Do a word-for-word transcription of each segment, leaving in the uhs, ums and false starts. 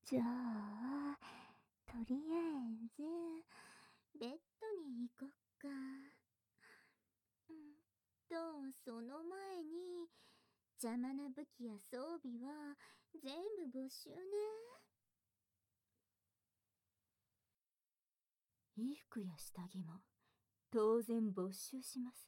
じゃあ、とりあえず、ベッドに行こっか。うんと、その前に、邪魔な武器や装備は全部没収ね。 衣服や下着も当然没収します。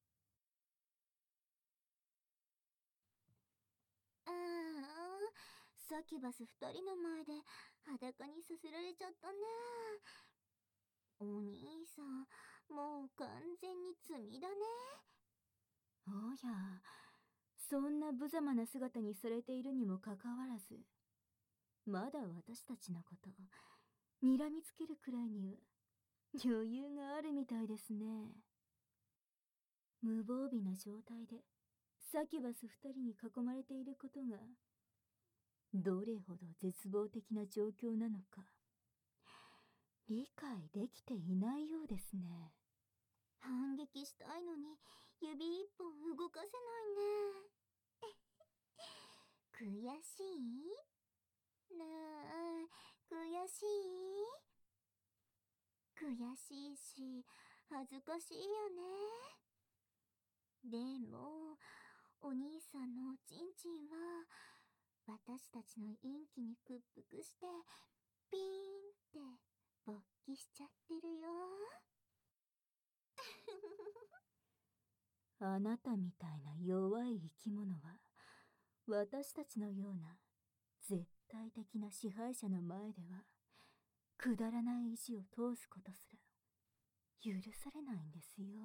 ああ、サキュバス二人の前で裸にさせられちゃったね。お兄さん、もう完全に罪だね。 おや、そんな無様な姿にされているにもかかわらず、まだ私たちのこと睨みつけるくらいには余裕があるみたいですね。無防備な状態でサキュバス二人に囲まれていることがどれほど絶望的な状況なのか理解できていないようですね。 反撃したいのに指一本動かせないね。悔しい？なあ、悔しい？悔しいし、恥ずかしいよね。でも、お兄さんのおちんちんは、私たちの陰気に屈服して、ピーンって勃起しちゃってるよ。 あなたみたいな弱い生き物は私たちのような絶対的な支配者の前ではくだらない意地を通すことすら許されないんですよ。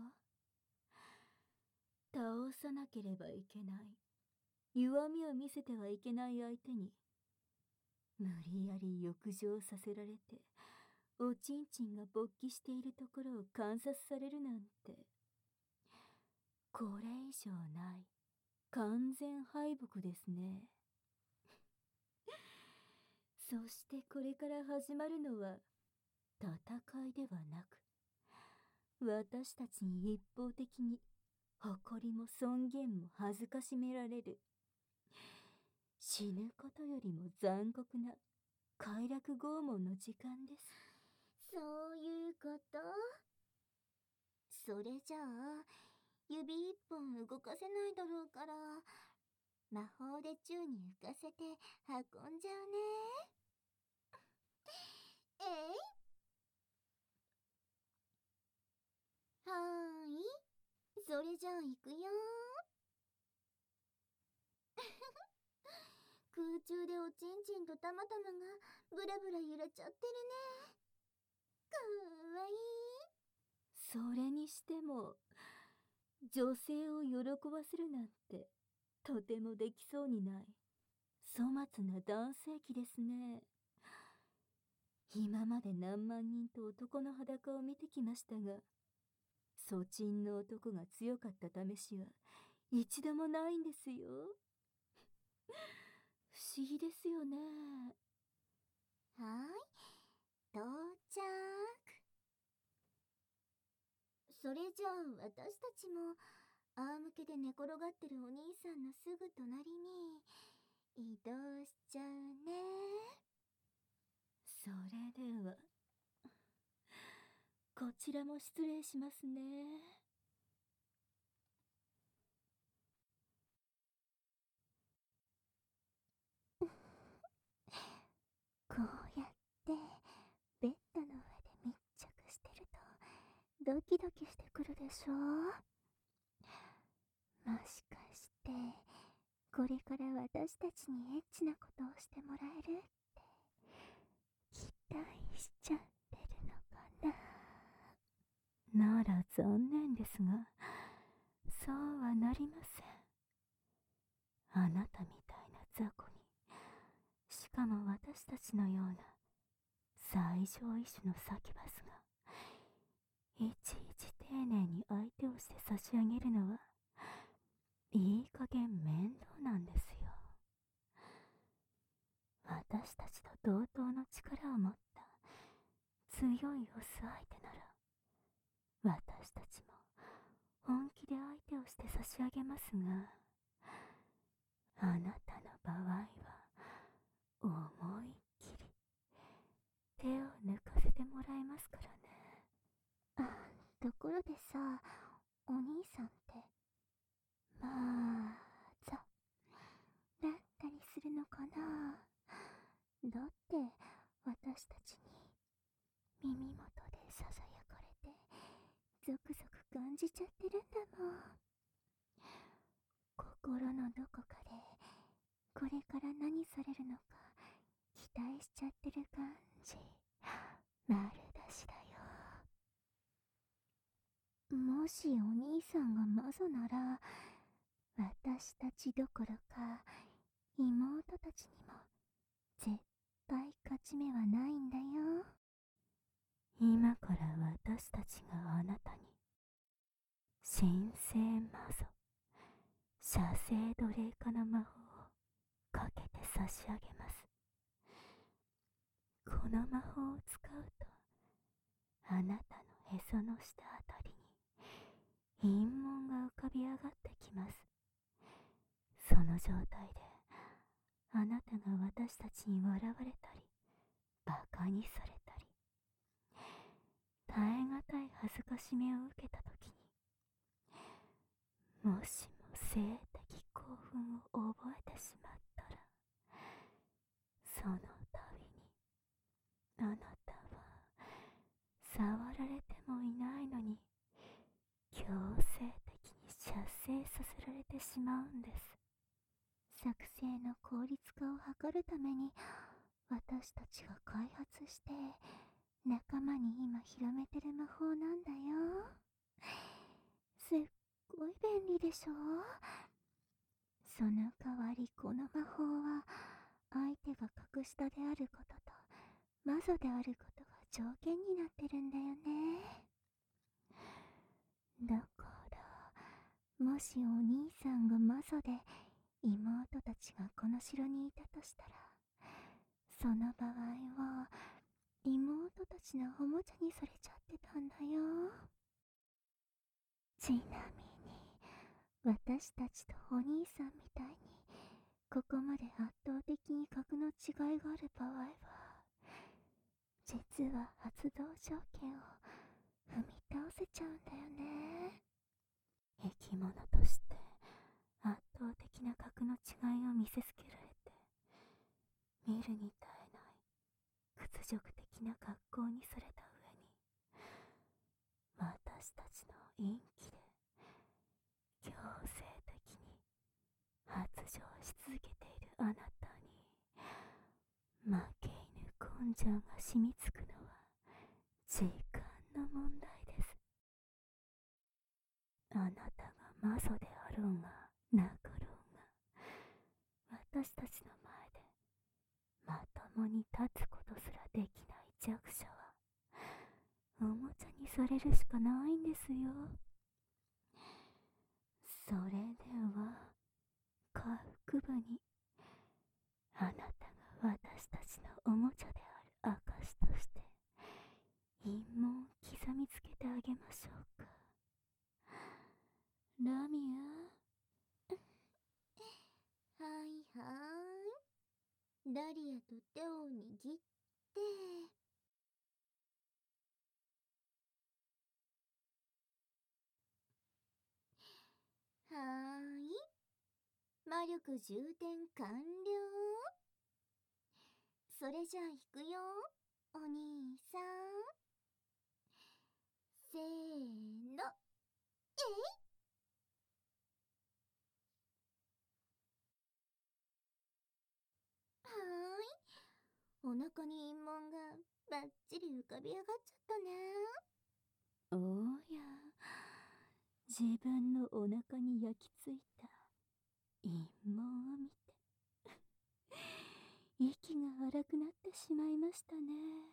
倒さなければいけない、弱みを見せてはいけない相手に無理やり浴場させられておちんちんが勃起しているところを観察されるなんて、これ以上ない完全敗北ですね。そしてこれから始まるのは戦いではなく、私たちに一方的に誇りも尊厳も恥ずかしめられる、死ぬことよりも残酷な快楽拷問の時間です。 そういうこと？それじゃあ、指一本動かせないだろうから、魔法で宙に浮かせて運んじゃうね。えい、はーい。それじゃあ行くよ。空中でおちんちんとたまたまがブラブラ揺れちゃってるね。かわいい。 それにしても女性を喜ばせるなんてとてもできそうにない粗末な男性器ですね。今まで何万人と男の裸を見てきましたが、粗珍の男が強かった試しは一度もないんですよ。不思議ですよね。 はーい、到着。それじゃあ私たちも仰向けで寝転がってるお兄さんのすぐ隣に移動しちゃうね。 それではこちらも失礼しますね。 こうやってベッドの上で密着してるとドキドキしてくるでしょ。もしかしてこれから私たちにエッチなことをしてもらえるって期待しちゃってるのかな。 なら残念ですが、そうはなりません。あなたみたいな雑魚に、しかも私たちのような最上位種のサキュバスがいちいち丁寧に相手をして差し上げるのはいい加減面倒なんですよ。私たちと同等の力を持った強いオス相手なら、私たちも本気で相手をして差し上げますが、あなたの場合は思いっきところでさ、お兄さんって、まあ、ざ、だったりするのかな。だって、私たちに耳元でささやかれて、ゾクゾク感じちゃってるんだもん。心のどこかで、これから何されるのか、期待しちゃってる感じ。丸出しだよ。もしお兄さんが魔女なら、私たちどころか妹たちにも絶対勝ち目はないんだよ。 今から私たちがあなたに神聖魔女射精奴隷化の魔法をかけて差し上げます。この魔法を使うと、あなたのへその下あたりに陰紋が浮かび上がってきます。その状態で、あなたが私たちに笑われたり、バカにされたり、耐え難い恥ずかしめを受けたときに、もしも性的興奮を覚えてしまったら、その度に、あなたは触られてもいないのに、強制的に射精させられてしまうんです。 作成の効率化を図るために、私たちが開発して仲間に今広めてる魔法なんだよ。すっごい便利でしょ。その代わりこの魔法は相手が格下であることと魔女であることが条件になってるんだよね。だからもしお兄さんが魔女で妹たちがこの城にいたとしたら、その場合は妹たちのおもちゃにされちゃってたんだよ。ちなみに私たちとお兄さんみたいにここまで圧倒的に格の違いがある場合は、実は発動条件を踏み倒せちゃうんだよね。 生き物として圧倒的な格の違いを見せつけられて、見るに耐えない屈辱的な格好にされた上に、私たちの陰気で強制的に発情し続けているあなたに、負け犬根性が染みつくのは時間の問題です。あなたが魔女であろうがなかろうが、私たちの前でまともに立つことすらできない弱者はおもちゃにされるしかないんですよ。それでは下腹部にあなたが私たちのおもちゃである証として陰謀を刻みつけてあげましょうか。ラミア。 はいはーい。ダリアと手を握って、はーい。魔力充填完了。それじゃあ行くよ、お兄さん。せーの、えい。はーい。お腹に陰紋がバッチリ浮かび上がっちゃったね。 おや、自分のお腹に焼き付いた陰謀を見て息が荒くなってしまいましたね。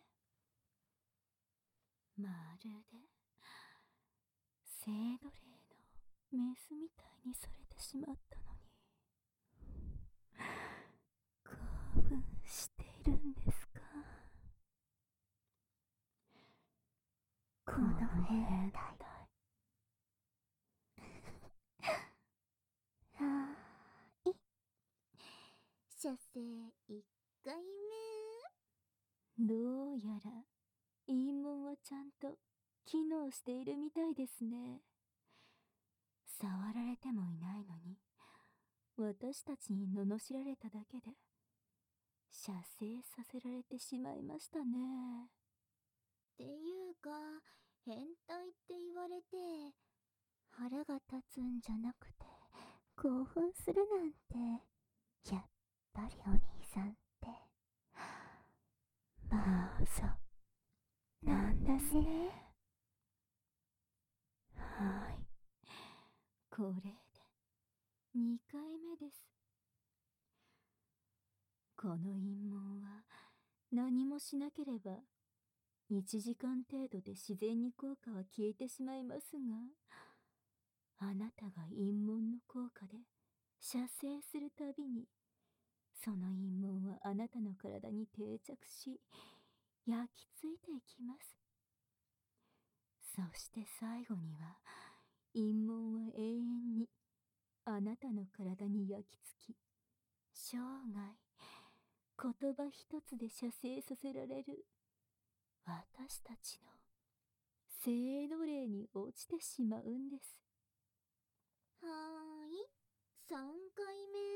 まるで聖奴隷のメスみたいにされてしまったのに、興奮しているんですか。この変態。 はーい。射精いっかいめ。 どうやら陰謀はちゃんと機能しているみたいですね。触られてもいないのに、私たちに罵られただけで、射精させられてしまいましたね。 っていうか、変態って言われて、腹が立つんじゃなくて、興奮するなんて、やっぱりお兄さんって、まあそうなんですね。 はい。これでにかいめです。この陰謀は何もしなければいちじかん程度で自然に効果は消えてしまいますが、あなたが陰謀の効果で射精するたびに、その陰謀はあなたの体に定着し、焼き付いていきます。そして最後には、陰謀は永遠にあなたの体に焼き付き、生涯言葉一つで射精させられる私たちの性奴隷に落ちてしまうんです。 はーい、さんかいめ。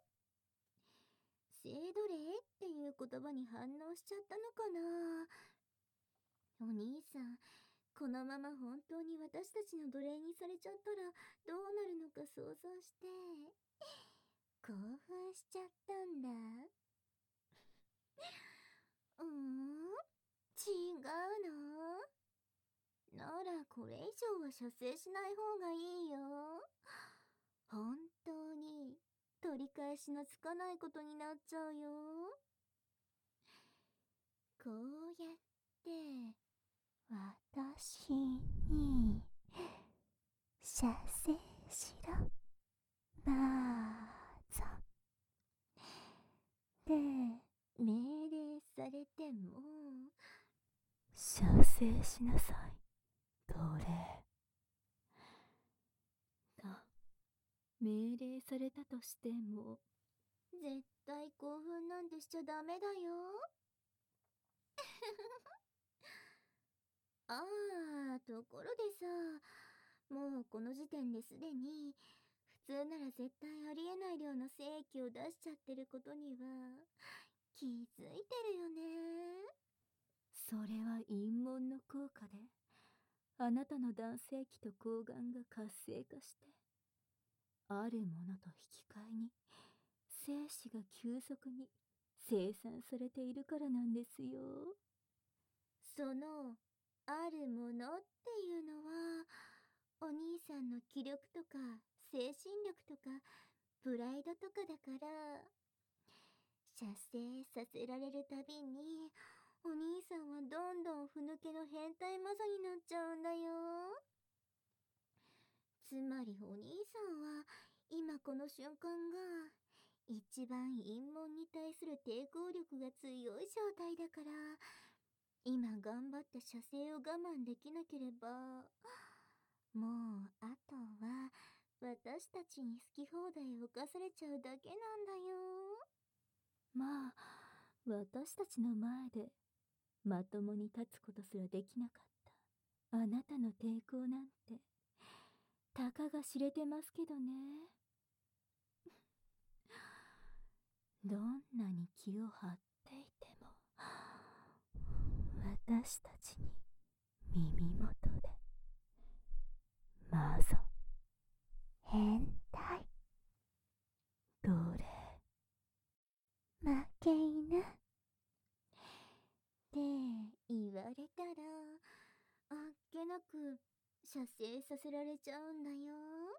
性奴隷っていう言葉に反応しちゃったのかな。お兄さん、このまま本当に私たちの奴隷にされちゃったらどうなるのか想像して興奮しちゃったんだ。うーん、違うの？ならこれ以上は射精しない方がいいよ。本当に取り返しのつかないことになっちゃうよ。こうやって私に射精しろ、まーぞ。で、命令されても、 射精しなさい、奴隷。と、命令されたとしても、 絶対興奮なんてしちゃダメだよ。ああ、ところでさ、もうこの時点ですでに、普通なら絶対ありえない量の精液を出しちゃってることには、気づいてるよね。 それは陰謀の効果で、あなたの男性器と睾丸が活性化して、あるものと引き換えに、精子が急速に生産されているからなんですよ。 その、あるものっていうのは、お兄さんの気力とか、精神力とか、プライドとかだから、射精させられるたびに、お兄さんはどんどんふぬけの変態マザになっちゃうんだよ。つまりお兄さんは、今この瞬間が、一番陰謀に対する抵抗力が強い状態だから、今頑張って射精を我慢できなければ、もうあとは私たちに好き放題犯されちゃうだけなんだよ。 まあ、私たちの前でまともに立つことすらできなかったあなたの抵抗なんて、たかが知れてますけどね。どんなに気を張っていても、私たちに耳元で、まぞ、 変態、 奴隷、 負け犬って言われたら、あっけなく射精させられちゃうんだよ。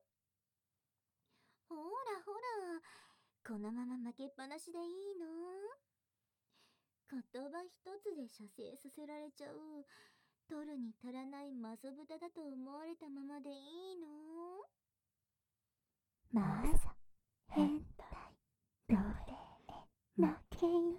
ほらほら、このまま負けっぱなしでいいの？言葉一つで射精させられちゃう、取るに足らないマゾ豚だと思われたままでいいの？まず、変態、奴隷、負け犬。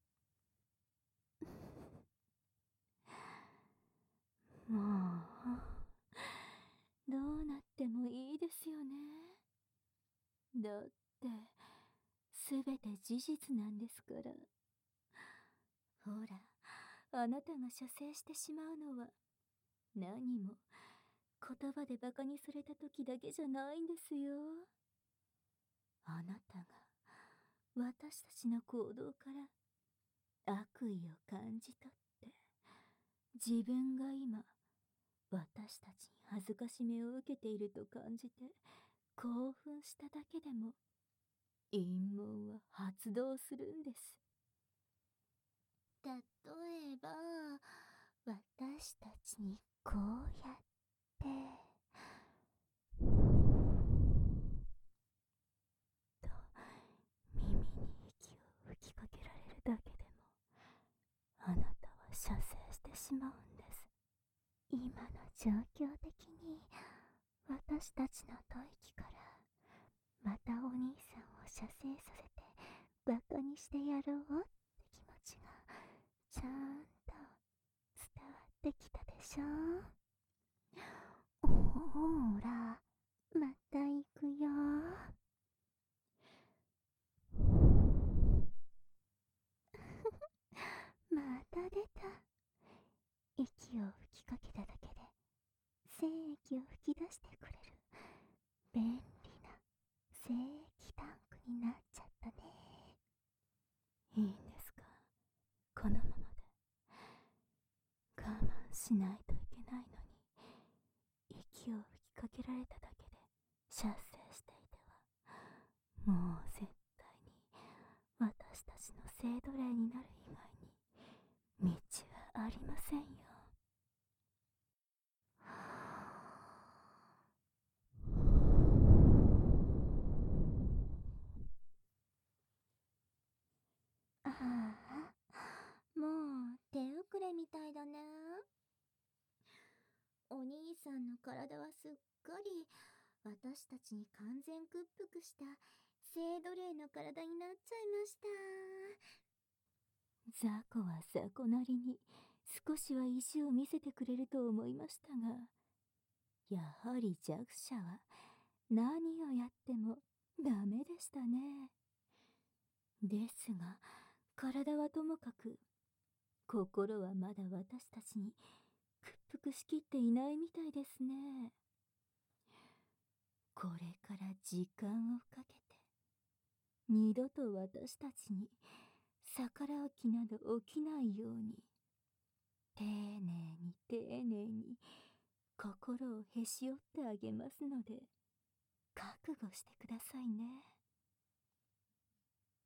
もう、どうなってもいいですよね。だって、すべて事実なんですから。ほら、あなたが射精してしまうのは、 何も言葉でバカにされた時だけじゃないんですよ。あなたが私たちの行動から悪意を感じ取って、自分が今私たちに恥ずかしめを受けていると感じて興奮しただけでも陰謀は発動するんです。 例えば、私たちにこうやってと耳に息を吹きかけられるだけでもあなたは射精してしまうんです。 今の状況的に私たちの吐息からまたお兄さんを射精させてバカにしてやろうって気持ちがちゃんと伝わってきたでしょ。ほーら、また行くよ。また出た。息を吹きかけただけで精液を吹き出してくれる便利な精液タンクになっちゃったね。 いいんですか、このままで。我慢しないといけないのに、息を吹きかけられただけで射精していてはもう絶対に私たちの性奴隷になる以外に道はありませんよ。 ああ、もう手遅れみたいだね。お兄さんの体はすっかり私たちに完全屈服した性奴隷の体になっちゃいました。 雑魚は雑魚なりに少しは意地を見せてくれると思いましたが、やはり弱者は何をやってもダメでしたね。ですが体はともかく、心はまだ私たちに屈服しきっていないみたいですね。これから時間をかけて二度と私たちに逆らう気など起きないように、丁寧に丁寧に心をへし折ってあげますので覚悟してくださいね。